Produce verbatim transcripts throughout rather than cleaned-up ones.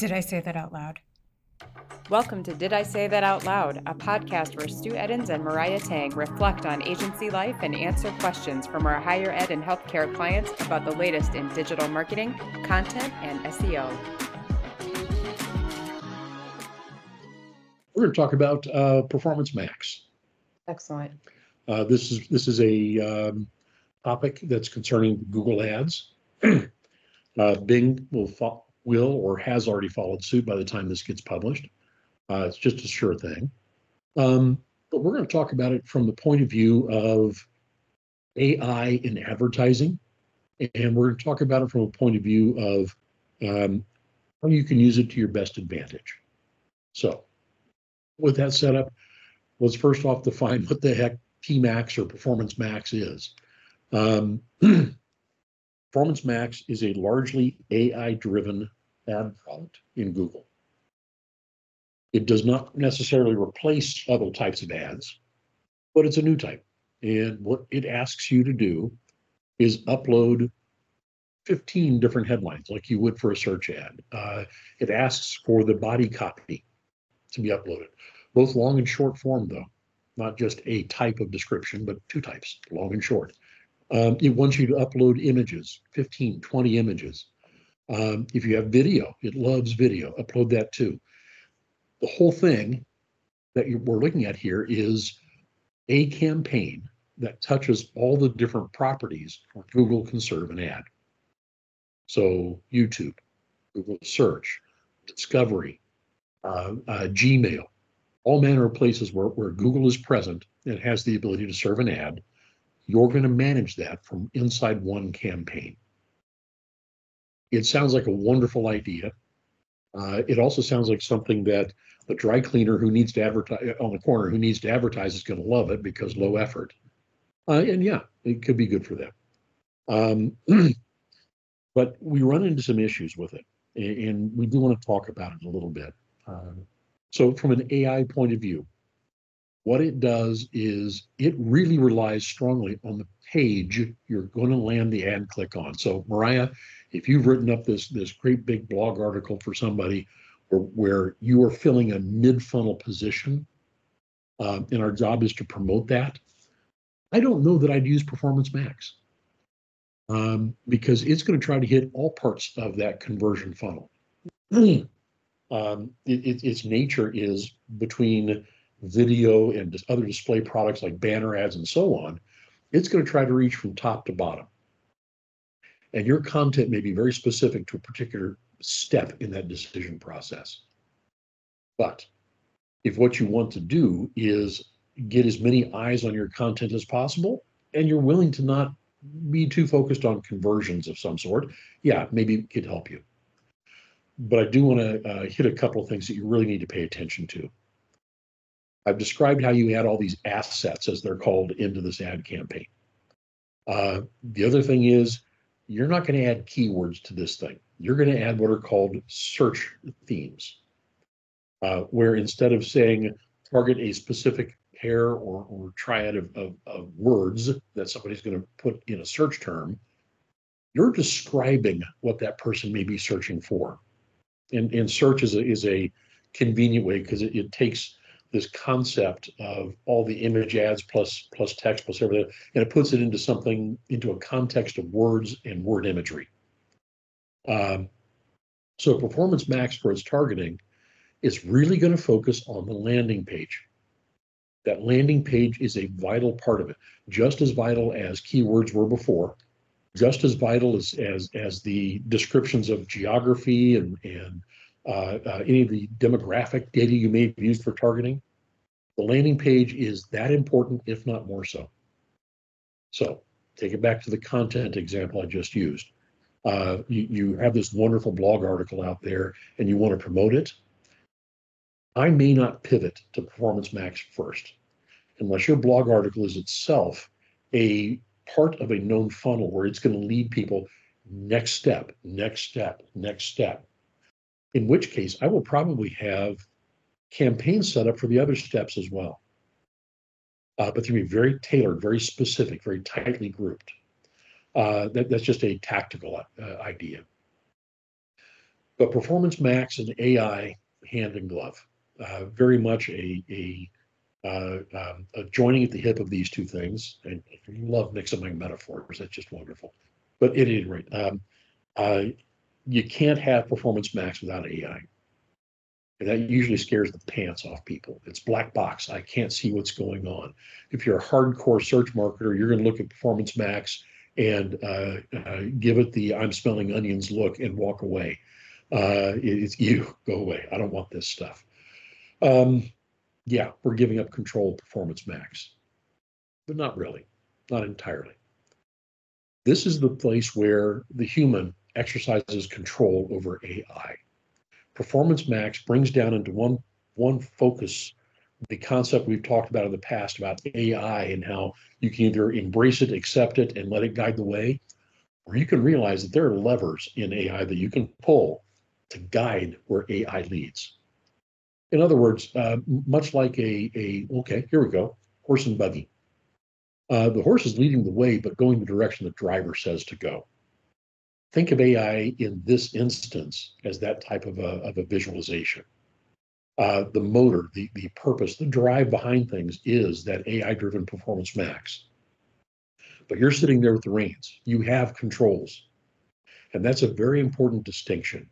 Did I say that out loud? Welcome to Did I Say That Out Loud, a podcast where Stu Eddins and Mariah Tang reflect on agency life and answer questions from our higher ed and healthcare clients about the latest in digital marketing, content, and S E O. We're going to talk about uh, Performance Max. Excellent. Uh, this is this is a um, topic that's concerning Google Ads. uh, Bing will fo- will or has already followed suit by the time this gets published. Uh, it's just a sure thing. Um, but we're going to talk about it from the point of view of A I in advertising, and we're going to talk about it from a point of view of um, how you can use it to your best advantage. So, with that set up, let's first off define what the heck P MAX or Performance Max is. Um, Performance Max is a largely A I-driven ad product in Google. It does not necessarily replace other types of ads, but it's a new type. And what it asks you to do is upload fifteen different headlines like you would for a search ad. Uh, it asks for the body copy to be uploaded, both long and short form, though, not just a type of description, but two types, long and short. Um, it wants you to upload images, fifteen, twenty images. Um, if you have video, it loves video, upload that too. The whole thing that you, we're looking at here is a campaign that touches all the different properties where Google can serve an ad. So YouTube, Google Search, Discovery, uh, uh, Gmail, all manner of places where, where Google is present and has the ability to serve an ad. You're going to manage that from inside one campaign. It sounds like a wonderful idea. Uh, it also sounds like something that the dry cleaner who needs to advertise on the corner who needs to advertise is going to love it because low effort. Uh, and yeah, it could be good for them. Um, but we run into some issues with it, and we do want to talk about it a little bit. Um, so from an A I point of view, what it does is it really relies strongly on the page you're going to land the ad click on. So Mariah, if you've written up this, this great big blog article for somebody where, where you are filling a mid-funnel position, um, and our job is to promote that, I don't know that I'd use Performance Max um, because it's going to try to hit all parts of that conversion funnel. um, it, it, its nature is between video and other display products like banner ads and so on. It's going to try to reach from top to bottom. And your content may be very specific to a particular step in that decision process. But if what you want to do is get as many eyes on your content as possible, and you're willing to not be too focused on conversions of some sort, yeah, maybe it could help you. But I do want to uh, hit a couple of things that you really need to pay attention to. I've described how you add all these assets, as they're called, into this ad campaign. Uh, the other thing is, you're not going to add keywords to this thing. You're going to add what are called search themes, uh, where instead of saying target a specific pair or, or triad of, of, of words that somebody's going to put in a search term, you're describing what that person may be searching for. And, and search is a, is a convenient way because it, it takes this concept of all the image ads plus plus text plus everything, and it puts it into something, into a context of words and word imagery. Um, so Performance Max, for its targeting, is really going to focus on the landing page. That landing page is a vital part of it, just as vital as keywords were before, just as vital as as, as the descriptions of geography and, and uh, uh, any of the demographic data you may have used for targeting. The landing page is that important, if not more so. So take it back to the content example I just used. Uh, you, you have this wonderful blog article out there and you want to promote it. I may not pivot to Performance Max first, unless your blog article is itself a part of a known funnel where it's going to lead people next step, next step, next step. In which case, I will probably have campaigns set up for the other steps as well. Uh, but they're going to be very tailored, very specific, very tightly grouped. Uh, that, that's just a tactical uh, idea. But Performance Max and A I hand in glove, uh, very much a, a, uh, um, a joining at the hip of these two things. And I love mixing my metaphors. That's just wonderful. But at any rate, um, uh, you can't have Performance Max without A I. And that usually scares the pants off people. It's black box. I can't see what's going on. If you're a hardcore search marketer, you're going to look at Performance Max and uh, uh, give it the I'm smelling onions look and walk away. Uh, it's you, go away. I don't want this stuff. Um, yeah, we're giving up control of Performance Max, but not really, not entirely. This is the place where the human exercises control over A I. Performance Max brings down into one, one focus the concept we've talked about in the past about A I and how you can either embrace it, accept it, and let it guide the way, or you can realize that there are levers in A I that you can pull to guide where A I leads. In other words, uh, much like a, a, okay, here we go, horse and buggy. Uh, the horse is leading the way, but going the direction the driver says to go. Think of A I in this instance as that type of a, of a visualization. Uh, the motor, the, the purpose, the drive behind things is that A I-driven Performance Max. But you're sitting there with the reins. You have controls. And that's a very important distinction.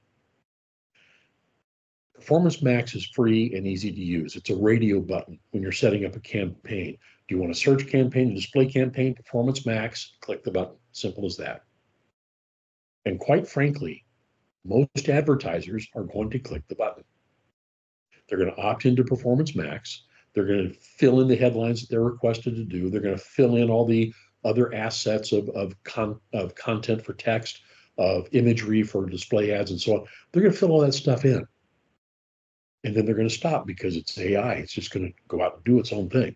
Performance Max is free and easy to use. It's a radio button when you're setting up a campaign. Do you want a search campaign, a display campaign, Performance Max, click the button. Simple as that. And quite frankly, most advertisers are going to click the button. They're going to opt into Performance Max. They're going to fill in the headlines that they're requested to do. They're going to fill in all the other assets of, of, con, of content for text, of imagery for display ads, and so on. They're going to fill all that stuff in. And then they're going to stop because it's A I. It's just going to go out and do its own thing.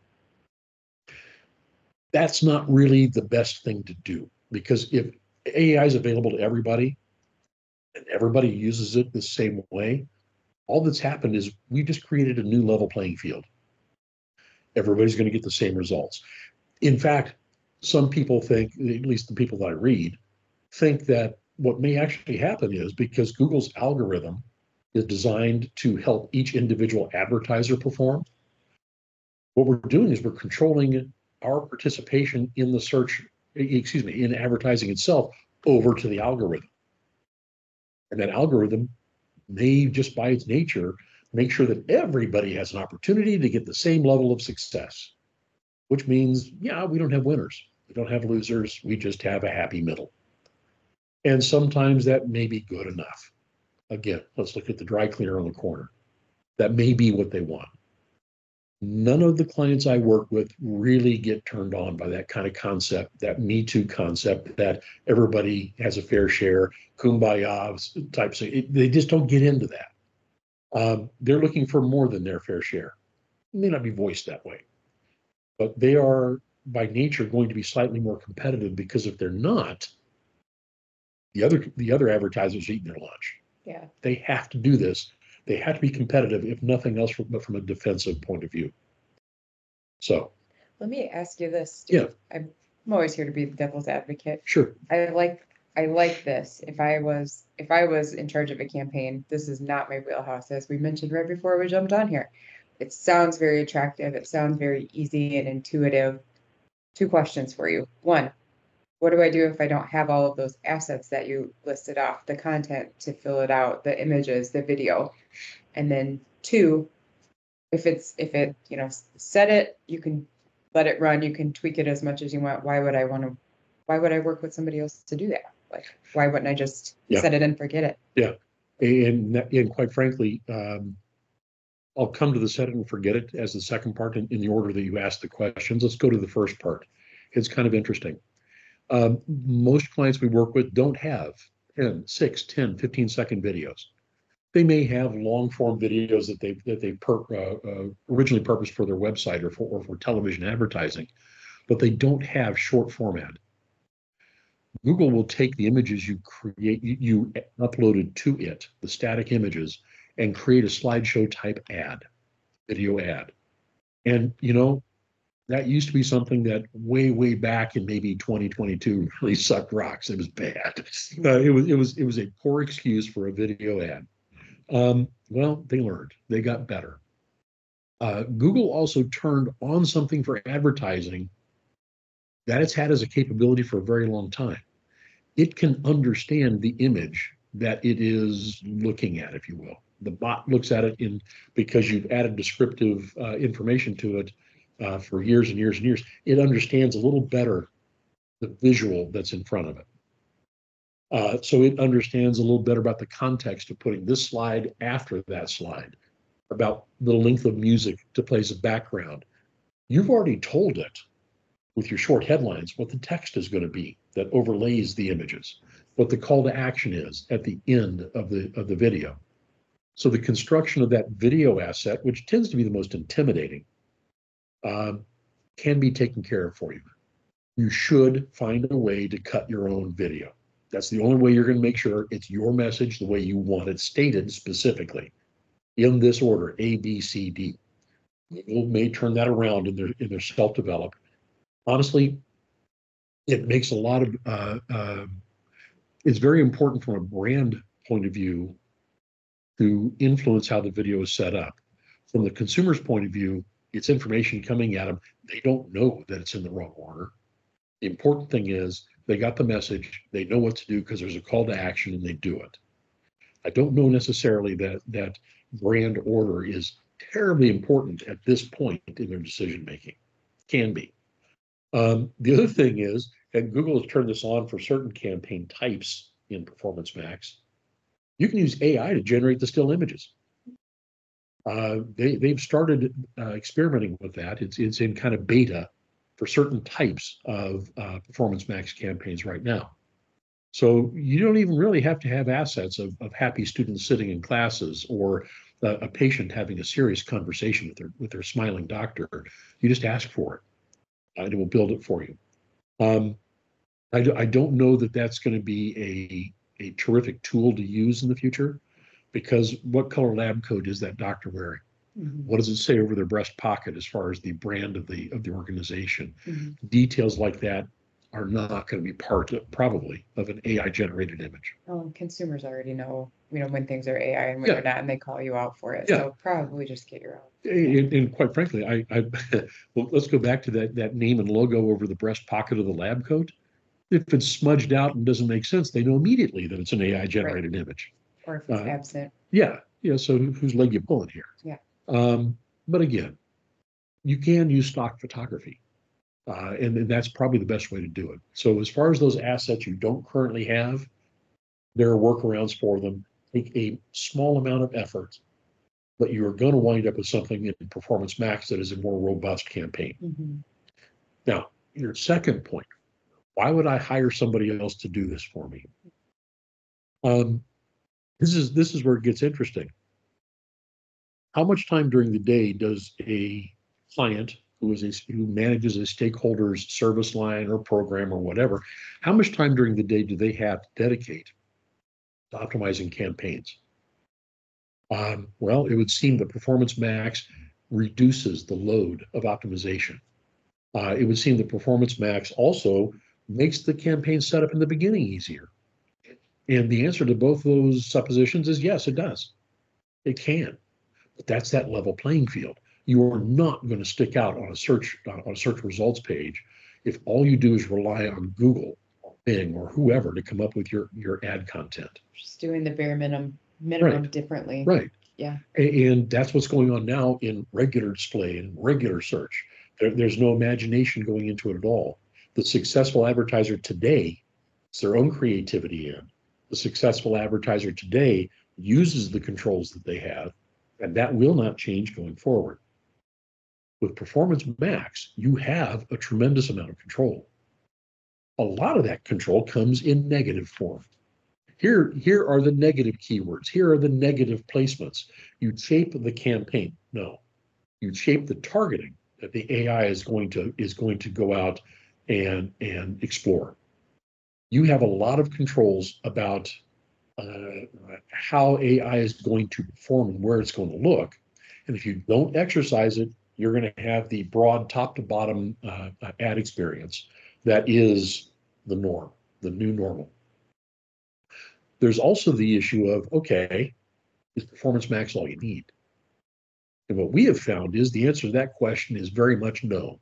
That's not really the best thing to do, because if A I is available to everybody and everybody uses it the same way, all that's happened is we just created a new level playing field. Everybody's going to get the same results. In fact, some people think, at least the people that I read, think that what may actually happen is because Google's algorithm is designed to help each individual advertiser perform, what we're doing is we're controlling our participation in the search, excuse me, in advertising itself over to the algorithm. And that algorithm may, just by its nature, make sure that everybody has an opportunity to get the same level of success, which means, yeah, we don't have winners. We don't have losers. We just have a happy middle. And sometimes that may be good enough. Again, let's look at the dry cleaner on the corner. That may be what they want. None of the clients I work with really get turned on by that kind of concept, that Me Too concept, that everybody has a fair share, kumbaya type thing. It, they just don't get into that. Um, they're looking for more than their fair share. It may not be voiced that way, but they are by nature going to be slightly more competitive, because if they're not, the other the other advertisers are eating their lunch. Yeah. They have to do this. They have to be competitive, if nothing else, but from a defensive point of view. So let me ask you this, Steve. Yeah. I'm, I'm always here to be the devil's advocate. Sure. I like I like this. If I was if I was in charge of a campaign, this is not my wheelhouse, as we mentioned right before we jumped on here. It sounds very attractive. It sounds very easy and intuitive. Two questions for you. One, what do I do if I don't have all of those assets that you listed off, the content to fill it out, the images, the video? And then two, if it's, if it, you know, set it, you can let it run, you can tweak it as much as you want. Why would I want to, why would I work with somebody else to do that? Like, why wouldn't I just yeah. set it and forget it? Yeah. And, and quite frankly, um, I'll come to the set it and forget it as the second part in, in the order that you asked the questions. Let's go to the first part. It's kind of interesting. Um, most clients we work with don't have ten, six, ten, fifteen second videos. They may have long form videos that they that they per, uh, uh, originally purposed for their website or for, or for television advertising, but they don't have short format. Google will take the images you create, you, you uploaded to it, the static images, and create a slideshow type ad, video ad. And, you know, That used to be something that way, way back in maybe twenty twenty-two really sucked rocks. It was bad. Uh, it was, it was, it was a poor excuse for a video ad. Um, well, they learned. They got better. Uh, Google also turned on something for advertising that it's had as a capability for a very long time. It can understand the image that it is looking at, if you will. The bot looks at it in because you've added descriptive uh, information to it uh, for years and years and years. It understands a little better the visual that's in front of it. Uh, so it understands a little better about the context of putting this slide after that slide, about the length of music to play as a background. You've already told it with your short headlines what the text is going to be that overlays the images, what the call to action is at the end of the of the video. So the construction of that video asset, which tends to be the most intimidating, um, can be taken care of for you. You should find a way to cut your own video. That's the only way you're going to make sure it's your message the way you want it stated specifically in this order, A, B, C, D. Google may turn that around in their in their self-develop. Honestly, it makes a lot of uh, uh, it's very important from a brand point of view to influence how the video is set up. From the consumer's point of view, it's information coming at them. They don't know that it's in the wrong order. The important thing is they got the message, they know what to do because there's a call to action and they do it. I don't know necessarily that that brand order is terribly important at this point in their decision making. Can be. Um, the other thing is, and Google has turned this on for certain campaign types in Performance Max, you can use A I to generate the still images. Uh, they, they've started uh, experimenting with that. It's, it's in kind of beta for certain types of uh, Performance Max campaigns right now. So you don't even really have to have assets of, of happy students sitting in classes or a, a patient having a serious conversation with their with their smiling doctor. You just ask for it, and it will build it for you. Um, I, do, I don't know that that's going to be a, a terrific tool to use in the future, because what color lab coat is that doctor wearing? Mm-hmm. What does it say over their breast pocket as far as the brand of the of the organization? Mm-hmm. Details like that are not going to be part of, probably, of an A I generated image. Well, consumers already know, you know, when things are A I and when yeah. they're not, and they call you out for it. Yeah. So probably just get your own. And, and quite frankly, I, I well, let's go back to that that name and logo over the breast pocket of the lab coat. If it's smudged out and doesn't make sense, they know immediately that it's an A I generated right. image. Or if it's uh, absent. Yeah, yeah. So whose leg you pulling here? Yeah. Um, but again, you can use stock photography. Uh, and, and that's probably the best way to do it. So as far as those assets you don't currently have, there are workarounds for them. Take a small amount of effort, but you're going to wind up with something in Performance Max that is a more robust campaign. Mm-hmm. Now, your second point, why would I hire somebody else to do this for me? Um, this is this is where it gets interesting. How much time during the day does a client who is a, who manages a stakeholder's service line or program or whatever, how much time during the day do they have to dedicate to optimizing campaigns? Um, well, it would seem that Performance Max reduces the load of optimization. Uh, it would seem that Performance Max also makes the campaign setup in the beginning easier. And the answer to both those suppositions is yes, it does. It can. But that's that level playing field. You are not going to stick out on a search on a search results page if all you do is rely on Google or Bing or whoever to come up with your your ad content. Just doing the bare minimum minimum right. differently. Right. Yeah. And that's what's going on now in regular display and regular search. There, there's no imagination going into it at all. The successful advertiser today, it's their own creativity in. The successful advertiser today uses the controls that they have, and that will not change going forward. With Performance Max, you have a tremendous amount of control. A lot of that control comes in negative form. Here, here are the negative keywords. Here are the negative placements. You shape the campaign. No, you shape the targeting that the A I is going to is going to go out and and explore. You have a lot of controls about uh, how A I is going to perform and where it's going to look. And if you don't exercise it, you're going to have the broad top to bottom uh, ad experience that is the norm, the new normal. There's also the issue of, okay, is Performance Max all you need? And what we have found is the answer to that question is very much no.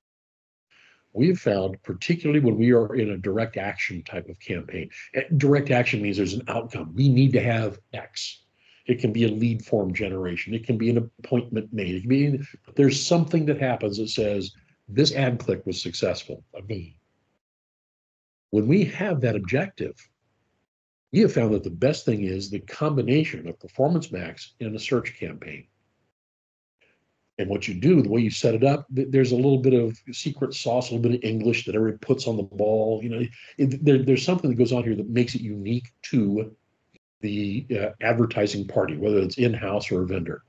We have found, particularly when we are in a direct action type of campaign, direct action means there's an outcome. We need to have X. It can be a lead form generation. It can be an appointment made. It can be, there's something that happens that says this ad click was successful. I mean, when we have that objective, we have found that the best thing is the combination of Performance Max and a search campaign. And what you do, the way you set it up, there's a little bit of secret sauce, a little bit of English that everybody puts on the ball. You know, it, there, there's something that goes on here that makes it unique to the uh, advertising party, whether it's in-house or a vendor.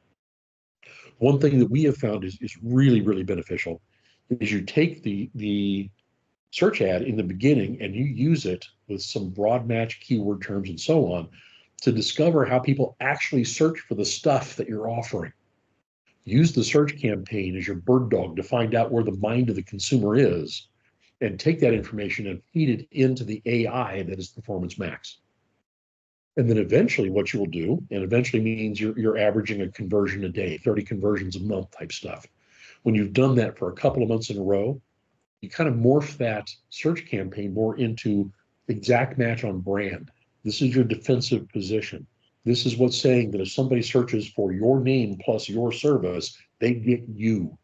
One thing that we have found is, is really, really beneficial is you take the, the search ad in the beginning and you use it with some broad match keyword terms and so on to discover how people actually search for the stuff that you're offering. Use the search campaign as your bird dog to find out where the mind of the consumer is and take that information and feed it into the A I that is Performance Max. And then eventually what you will do, and eventually means you're, you're averaging a conversion a day, thirty conversions a month type stuff. When you've done that for a couple of months in a row, you kind of morph that search campaign more into exact match on brand. This is your defensive position. This is what's saying that if somebody searches for your name plus your service, they get you.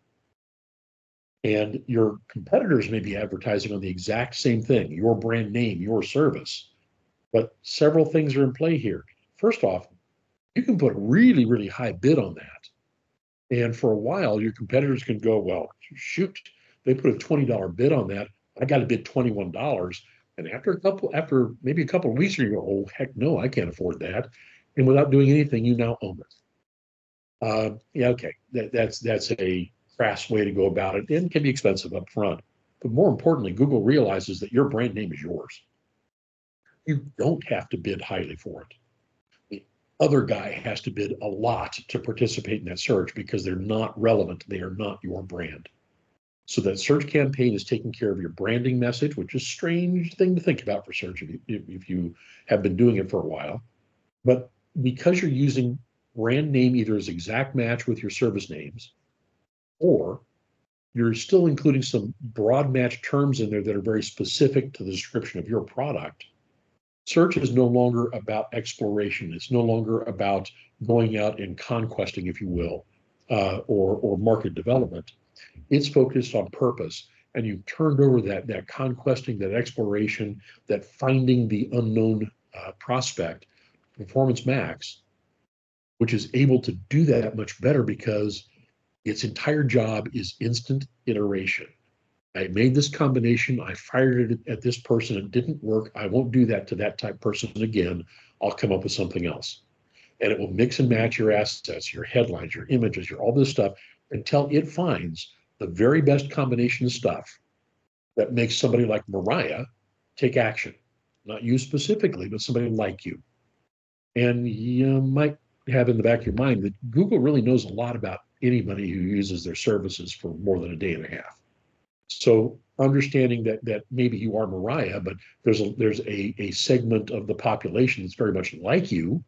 And your competitors may be advertising on the exact same thing, your brand name, your service. But several things are in play here. First off, you can put a really, really high bid on that. And for a while, your competitors can go, well, shoot, they put a twenty dollars bid on that. I got to bid twenty-one dollars. And after a couple, after maybe a couple of weeks, you go, oh, heck no, I can't afford that. And without doing anything, you now own it. Uh, yeah, okay, that, that's that's a crass way to go about it, and can be expensive up front. But more importantly, Google realizes that your brand name is yours. You don't have to bid highly for it. The other guy has to bid a lot to participate in that search because they're not relevant. They are not your brand. So that search campaign is taking care of your branding message, which is a strange thing to think about for search if you, if you have been doing it for a while. But because you're using brand name either as exact match with your service names, or you're still including some broad match terms in there that are very specific to the description of your product, search is no longer about exploration. It's no longer about going out and conquesting, if you will, uh, or, or market development. It's focused on purpose. And you've turned over that, that conquesting, that exploration, that finding the unknown uh, prospect, Performance Max, which is able to do that much better because its entire job is instant iteration. I made this combination, I fired it at this person, it didn't work. I won't do that to that type person again. I'll come up with something else. And it will mix and match your assets, your headlines, your images, your all this stuff until it finds the very best combination of stuff that makes somebody like Mariah take action. Not you specifically, but somebody like you. And you might have in the back of your mind that Google really knows a lot about anybody who uses their services for more than a day and a half. So understanding that that maybe you are Mariah, but there's a there's a, a segment of the population that's very much like you,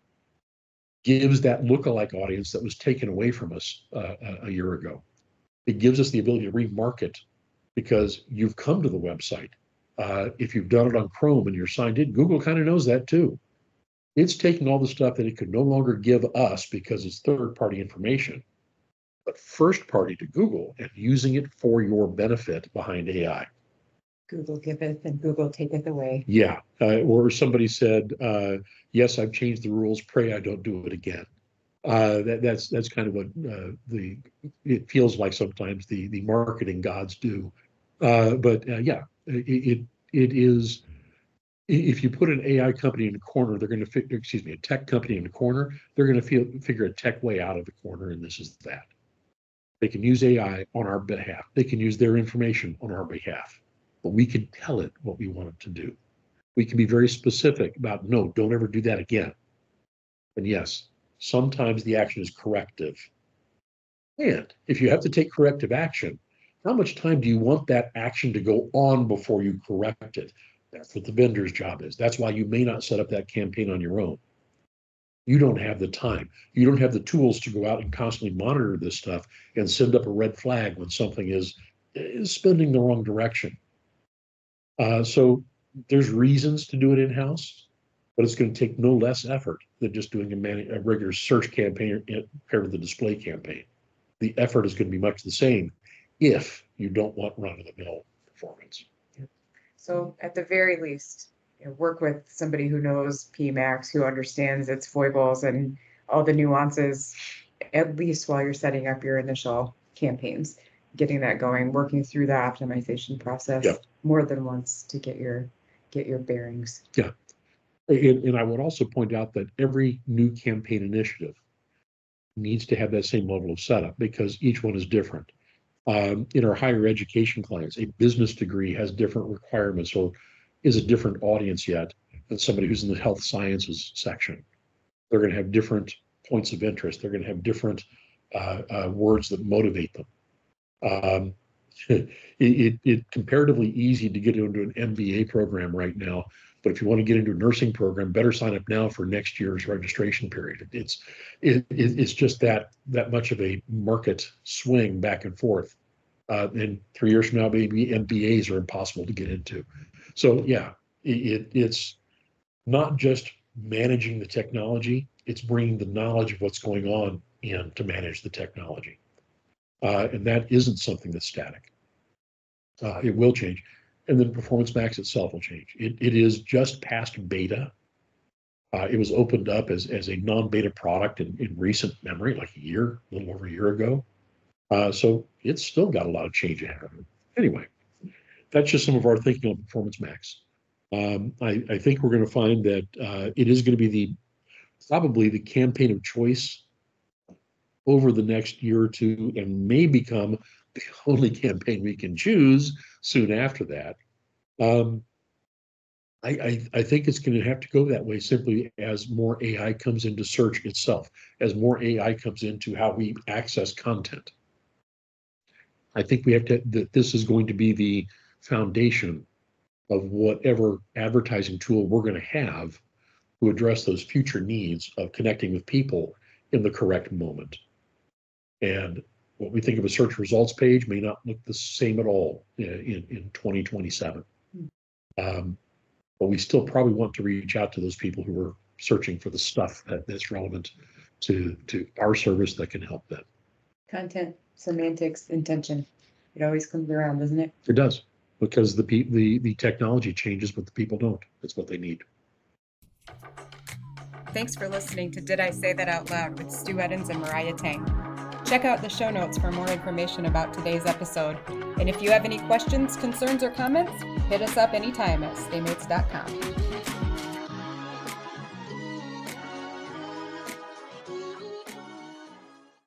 gives that lookalike audience that was taken away from us uh, a year ago. It gives us the ability to remarket because you've come to the website. Uh, if you've done it on Chrome and you're signed in, Google kind of knows that too. It's taking all the stuff that it could no longer give us because it's third-party information, but first-party to Google and using it for your benefit behind A I. Google giveth and Google taketh away. Yeah, uh, or somebody said, uh, yes, I've changed the rules, pray I don't do it again. Uh, that, that's that's kind of what uh, the it feels like sometimes the the marketing gods do. Uh, but uh, yeah, it, it it is. If you put an A I company in a corner, they're going to figure, excuse me, a tech company in a corner, they're going to feel, figure a tech way out of the corner, and this is that. They can use A I on our behalf. They can use their information on our behalf, but we can tell it what we want it to do. We can be very specific about, no, don't ever do that again. And yes, sometimes the action is corrective. And if you have to take corrective action, how much time do you want that action to go on before you correct it? That's what the vendor's job is. That's why you may not set up that campaign on your own. You don't have the time. You don't have the tools to go out and constantly monitor this stuff and send up a red flag when something is, is spinning the wrong direction. Uh, so there's reasons to do it in-house, but it's going to take no less effort than just doing a, man- a regular search campaign compared to the display campaign. The effort is going to be much the same if you don't want run-of-the-mill performance. So at the very least, you know, work with somebody who knows P MAX, who understands its foibles and all the nuances, at least while you're setting up your initial campaigns, getting that going, working through the optimization process Yeah. more than once to get your get your bearings. Yeah. And, and I would also point out that every new campaign initiative needs to have that same level of setup because each one is different. Um, in our higher education clients, a business degree has different requirements or is a different audience yet than somebody who's in the health sciences section. They're going to have different points of interest. They're going to have different uh, uh, words that motivate them. Um, it, it, it comparatively easy to get into an M B A program right now, but if you want to get into a nursing program, better sign up now for next year's registration period. It's it, it's just that that much of a market swing back and forth. Uh, and three years from now, maybe M B As are impossible to get into. So yeah, it, it's not just managing the technology; it's bringing the knowledge of what's going on in to manage the technology. Uh, and that isn't something that's static. Uh, it will change. And then Performance Max itself will change. It, it is just past beta. Uh, it was opened up as, as a non-beta product in, in recent memory, like a year, a little over a year ago. Uh, so it's still got a lot of change ahead of it. Anyway, that's just some of our thinking on Performance Max. Um, I, I think we're going to find that uh, it is going to be the probably the campaign of choice over the next year or two and may become the only campaign we can choose soon after that. Um, I, I, I think it's going to have to go that way simply as more A I comes into search itself, as more A I comes into how we access content. I think we have to, that this is going to be the foundation of whatever advertising tool we're going to have to address those future needs of connecting with people in the correct moment. And what we think of a search results page may not look the same at all in, in twenty twenty-seven. Um, but we still probably want to reach out to those people who are searching for the stuff that, that's relevant to, to our service that can help them. Content, semantics, intention. It always comes around, doesn't it? It does, because the, the, the technology changes, but the people don't. That's what they need. Thanks for listening to Did I Say That Out Loud with Stu Eddins and Mariah Tang. Check out the show notes for more information about today's episode. And if you have any questions, concerns, or comments, hit us up anytime at staymates dot com.